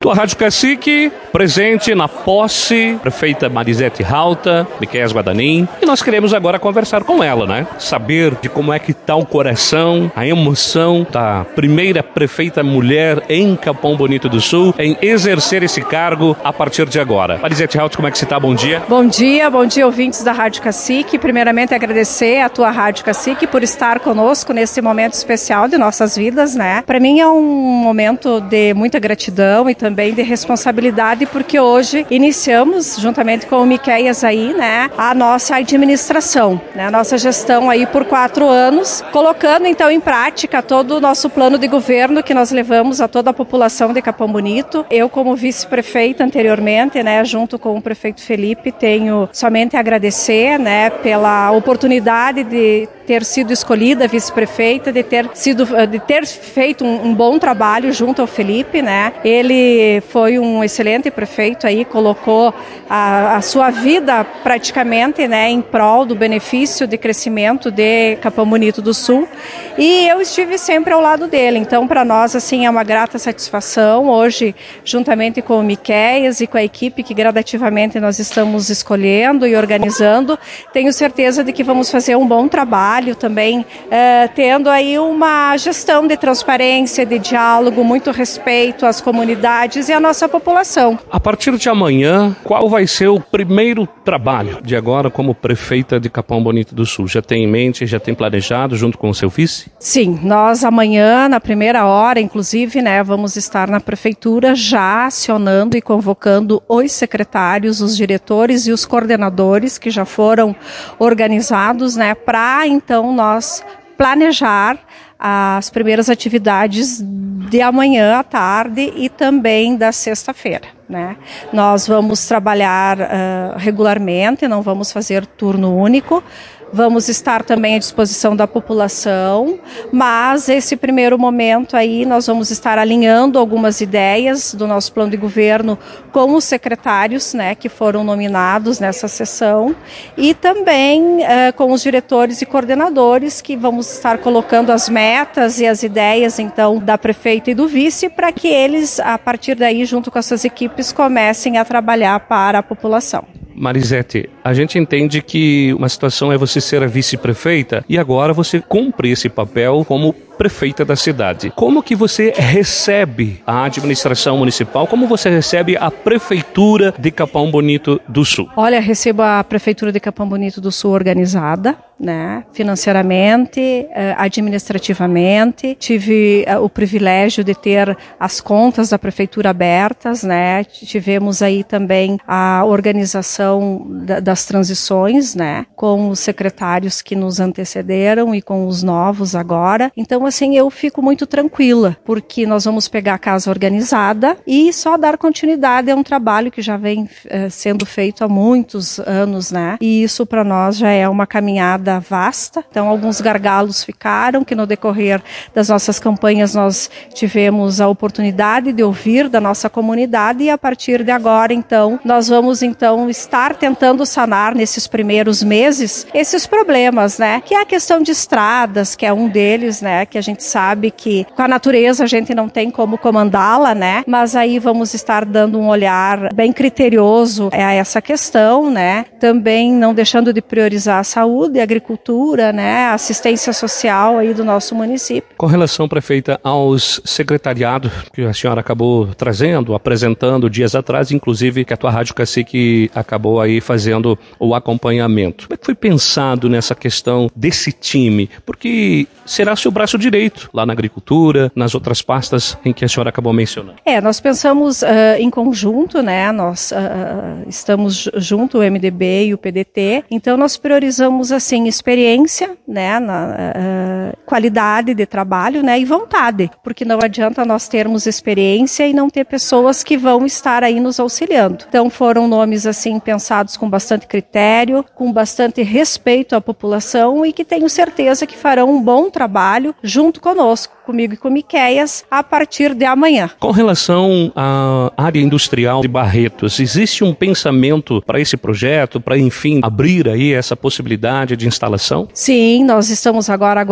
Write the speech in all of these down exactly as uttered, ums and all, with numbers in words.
Tua Rádio Cacique, presente na posse, prefeita Marisete Rauta, Miqueias Guadagnino, e nós queremos agora conversar com ela, né? Saber de como é que está o coração, a emoção da primeira prefeita mulher em Capão Bonito do Sul, em exercer esse cargo a partir de agora. Marisete Rauta, como é que você está? Bom dia. Bom dia, bom dia, ouvintes da Rádio Cacique. Primeiramente, agradecer a tua Rádio Cacique por estar conosco nesse momento especial de nossas vidas, né? Para mim é um momento de muita gratidão e também também de responsabilidade, porque hoje iniciamos, juntamente com o Miqueias aí, né, a nossa administração, né, a nossa gestão aí por quatro anos, colocando então em prática todo o nosso plano de governo que nós levamos a toda a população de Capão Bonito. Eu, como vice-prefeita anteriormente, né, junto com o prefeito Felipe, tenho somente a agradecer, né, pela oportunidade de ter sido escolhida vice-prefeita, de ter sido, de ter feito um, um bom trabalho junto ao Felipe, né, ele foi um excelente prefeito aí, colocou a, a sua vida praticamente, né, em prol do benefício de crescimento de Capão Bonito do Sul, e eu estive sempre ao lado dele. Então, para nós, assim, é uma grata satisfação hoje, juntamente com o Miqueias e com a equipe que gradativamente nós estamos escolhendo e organizando, tenho certeza de que vamos fazer um bom trabalho também, eh, tendo aí uma gestão de transparência, de diálogo, muito respeito às comunidades e a nossa população. A partir de amanhã, qual vai ser o primeiro trabalho de agora como prefeita de Capão Bonito do Sul? Já tem em mente, já tem planejado junto com o seu vice? Sim, nós amanhã, na primeira hora, inclusive, né, vamos estar na prefeitura já acionando e convocando os secretários, os diretores e os coordenadores que já foram organizados, né, para então nós planejar as primeiras atividades de amanhã à tarde e também da sexta-feira, né? Nós vamos trabalhar uh, regularmente, não vamos fazer turno único. Vamos estar também à disposição da população, mas esse primeiro momento aí nós vamos estar alinhando algumas ideias do nosso plano de governo com os secretários, né, que foram nominados nessa sessão, e também eh, com os diretores e coordenadores, que vamos estar colocando as metas e as ideias então da prefeita e do vice, para que eles, a partir daí, junto com essas equipes, comecem a trabalhar para a população. Marisete, a gente entende que uma situação é você ser a vice-prefeita e agora você cumpre esse papel como prefeita da cidade. Como que você recebe a administração municipal? Como você recebe a prefeitura de Capão Bonito do Sul? Olha, recebo a prefeitura de Capão Bonito do Sul organizada, né, financeiramente, administrativamente. Tive o privilégio de ter as contas da prefeitura abertas, né. Tivemos aí também a organização das transições, né, com os secretários que nos antecederam e com os novos agora. Então, assim, eu fico muito tranquila, porque nós vamos pegar a casa organizada e só dar continuidade a um trabalho que já vem eh, sendo feito há muitos anos, né? E isso para nós já é uma caminhada vasta. Então, alguns gargalos ficaram, que no decorrer das nossas campanhas nós tivemos a oportunidade de ouvir da nossa comunidade, e a partir de agora, então, nós vamos então estar tentando sanar nesses primeiros meses esses problemas, né? Que é a questão de estradas, que é um deles, né? Que a gente sabe que com a natureza a gente não tem como comandá-la, né? Mas aí vamos estar dando um olhar bem criterioso a essa questão, né? Também não deixando de priorizar a saúde, a agricultura, né? A assistência social aí do nosso município. Com relação, prefeita, aos secretariados que a senhora acabou trazendo, apresentando dias atrás, inclusive que a tua Rádio Cacique acabou aí fazendo o acompanhamento. Como é que foi pensado nessa questão desse time? Porque será seu braço direito lá na agricultura, nas outras pastas em que a senhora acabou mencionando. É, nós pensamos uh, em conjunto, né, nós uh, estamos junto, o M D B e o P D T, então nós priorizamos, assim, experiência, né, na, uh, qualidade de trabalho, né, e vontade, porque não adianta nós termos experiência e não ter pessoas que vão estar aí nos auxiliando. Então foram nomes, assim, pensados com bastante critério, com bastante respeito à população, e que tenho certeza que farão um bom trabalho junto conosco, comigo e com o Miqueias, a partir de amanhã. Com relação à área industrial de Barretos, existe um pensamento para esse projeto, para, enfim, abrir aí essa possibilidade de instalação? Sim, nós estamos agora aguardando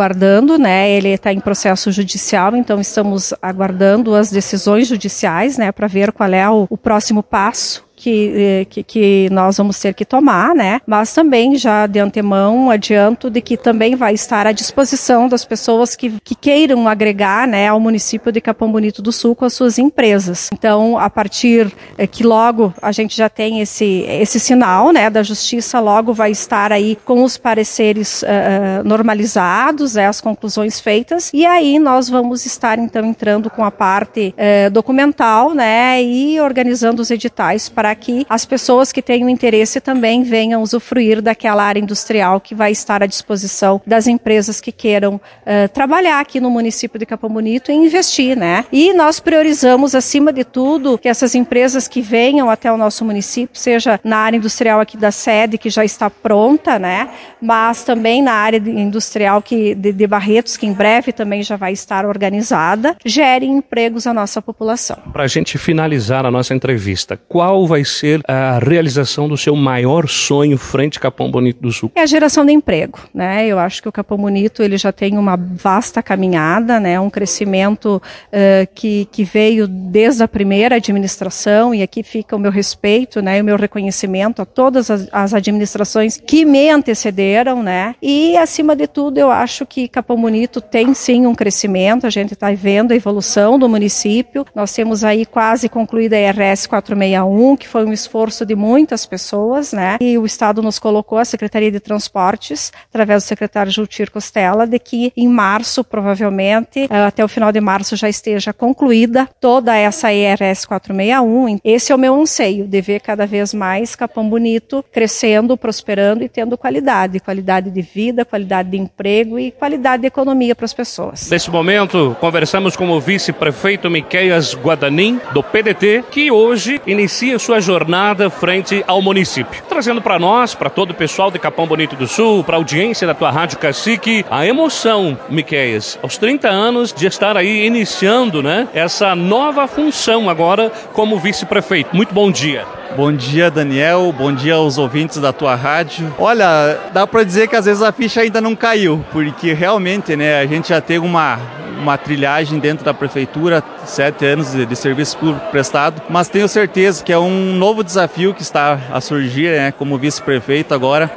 tramitando, né? Ele está em processo judicial, então estamos aguardando as decisões judiciais, né, para ver qual é o, o próximo passo Que, que, que nós vamos ter que tomar, né? Mas também já de antemão adianto de que também vai estar à disposição das pessoas que, que queiram agregar, né, ao município de Capão Bonito do Sul com as suas empresas. Então, a partir é, que logo a gente já tem esse, esse sinal, né, da justiça, logo vai estar aí com os pareceres uh, normalizados, né, as conclusões feitas, e aí nós vamos estar então entrando com a parte uh, documental, né, e organizando os editais para que as pessoas que tenham interesse também venham usufruir daquela área industrial que vai estar à disposição das empresas que queiram uh, trabalhar aqui no município de Capão Bonito e investir, né? E nós priorizamos, acima de tudo, que essas empresas que venham até o nosso município, seja na área industrial aqui da sede, que já está pronta, né? Mas também na área industrial que, de, de Barretos, que em breve também já vai estar organizada, gerem empregos à nossa população. Para a gente finalizar a nossa entrevista, qual vai ser a realização do seu maior sonho frente a Capão Bonito do Sul? É a geração de emprego, né? Eu acho que o Capão Bonito ele já tem uma vasta caminhada, né? Um crescimento uh, que, que veio desde a primeira administração, e aqui fica o meu respeito, né? E o meu reconhecimento a todas as, as administrações que me antecederam, né? E acima de tudo eu acho que Capão Bonito tem sim um crescimento, a gente está vendo a evolução do município, nós temos aí quase concluída a R S quatrocentos e sessenta e um, que foi um esforço de muitas pessoas, né? E o Estado nos colocou, a Secretaria de Transportes, através do secretário Jultir Costela, de que em março, provavelmente, até o final de março já esteja concluída toda essa E R S quatrocentos e sessenta e um. Esse é o meu anseio, de ver cada vez mais Capão Bonito crescendo, prosperando e tendo qualidade, qualidade de vida, qualidade de emprego e qualidade de economia para as pessoas. Nesse momento, conversamos com o vice-prefeito Miqueias Guadanin, do P D T, que hoje inicia sua jornada frente ao município. Trazendo para nós, para todo o pessoal de Capão Bonito do Sul, para a audiência da tua Rádio Cacique, a emoção, Miqueias, aos trinta anos de estar aí iniciando, né, essa nova função agora como vice-prefeito. Muito bom dia. Bom dia, Daniel. Bom dia aos ouvintes da tua rádio. Olha, dá para dizer que às vezes a ficha ainda não caiu, porque realmente, né, a gente já tem uma, uma trilhagem dentro da prefeitura, sete anos de, de serviço público prestado, mas tenho certeza que é um novo desafio que está a surgir, né, como vice-prefeito agora,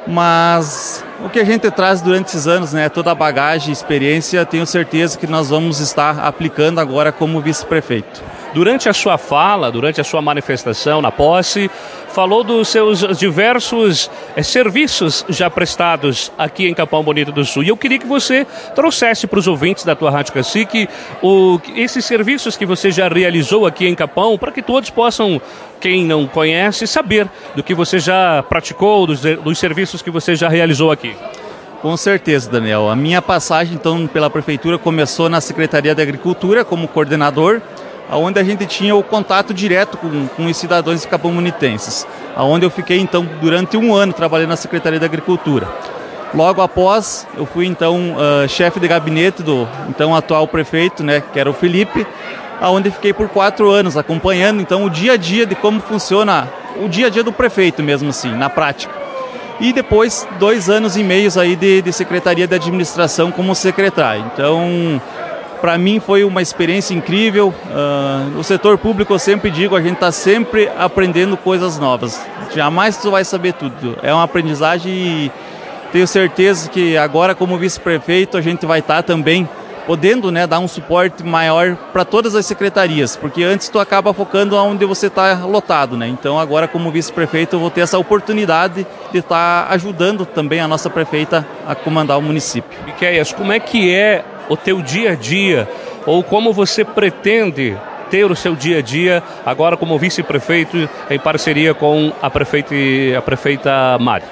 mas o que a gente traz durante esses anos, né, toda a bagagem, experiência, tenho certeza que nós vamos estar aplicando agora como vice-prefeito. Durante a sua fala, durante a sua manifestação na posse, falou dos seus diversos é, serviços já prestados aqui em Capão Bonito do Sul. E eu queria que você trouxesse para os ouvintes da tua Rádio Cacique o, esses serviços que você já realizou aqui em Capão, para que todos possam, quem não conhece, saber do que você já praticou, dos, dos serviços que você já realizou aqui. Com certeza, Daniel. A minha passagem, então, pela prefeitura começou na Secretaria de Agricultura como coordenador, onde a gente tinha o contato direto com, com os cidadãos capão-bonitenses, onde eu fiquei, então, durante um ano trabalhando na Secretaria da Agricultura. Logo após, eu fui, então, uh, chefe de gabinete do, então, atual prefeito, né, que era o Felipe, onde fiquei por quatro anos acompanhando, então, o dia a dia de como funciona, o dia a dia do prefeito mesmo, assim, na prática. E depois, dois anos e meios aí de, de Secretaria de Administração como secretário. Então, para mim foi uma experiência incrível. Uh, o setor público, eu sempre digo, a gente está sempre aprendendo coisas novas. Jamais tu vai saber tudo. É uma aprendizagem e tenho certeza que agora, como vice-prefeito, a gente vai estar tá também podendo, né, dar um suporte maior para todas as secretarias, porque antes tu acaba focando onde você está lotado, né? Então agora, como vice-prefeito, eu vou ter essa oportunidade de estar tá ajudando também a nossa prefeita a comandar o município. Miqueias, como é que é o teu dia a dia, ou como você pretende ter o seu dia a dia agora como vice-prefeito em parceria com a prefeita, a prefeita Mari?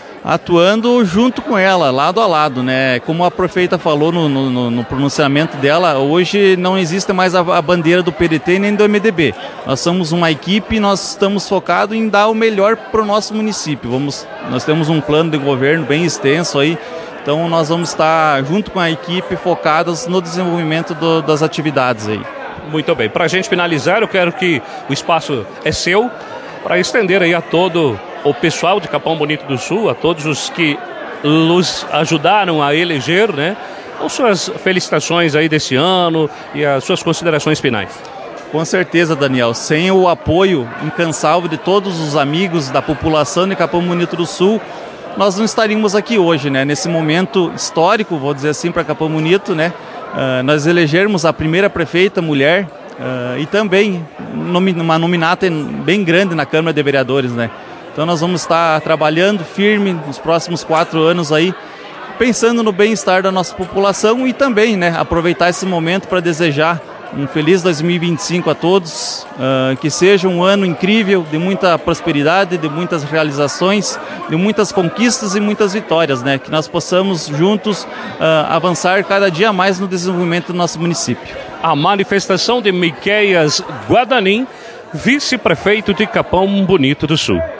Atuando junto com ela, lado a lado, né? Como a prefeita falou no, no, no pronunciamento dela, hoje não existe mais a, a bandeira do P D T nem do M D B. Nós somos uma equipe e nós estamos focados em dar o melhor para o nosso município. Vamos, nós temos um plano de governo bem extenso aí, então nós vamos estar junto com a equipe focados no desenvolvimento do, das atividades aí. Muito bem, para a gente finalizar, eu quero que o espaço é seu para estender aí a todo o pessoal de Capão Bonito do Sul, a todos os que nos ajudaram a eleger, né, As suas felicitações aí desse ano e as suas considerações finais. Com certeza, Daniel. Sem o apoio incansável de todos os amigos da população de Capão Bonito do Sul, nós não estaríamos aqui hoje, né? Nesse momento histórico, vou dizer assim, para Capão Bonito, né? Uh, nós elegermos a primeira prefeita mulher uh, e também nomi- uma nominata bem grande na Câmara de Vereadores, né? Então nós vamos estar trabalhando firme nos próximos quatro anos aí, pensando no bem-estar da nossa população e também, né, aproveitar esse momento para desejar um feliz dois mil e vinte e cinco a todos, uh, que seja um ano incrível, de muita prosperidade, de muitas realizações, de muitas conquistas e muitas vitórias, né? Que nós possamos juntos uh, avançar cada dia mais no desenvolvimento do nosso município. A manifestação de Miqueias Guadanin, vice-prefeito de Capão Bonito do Sul.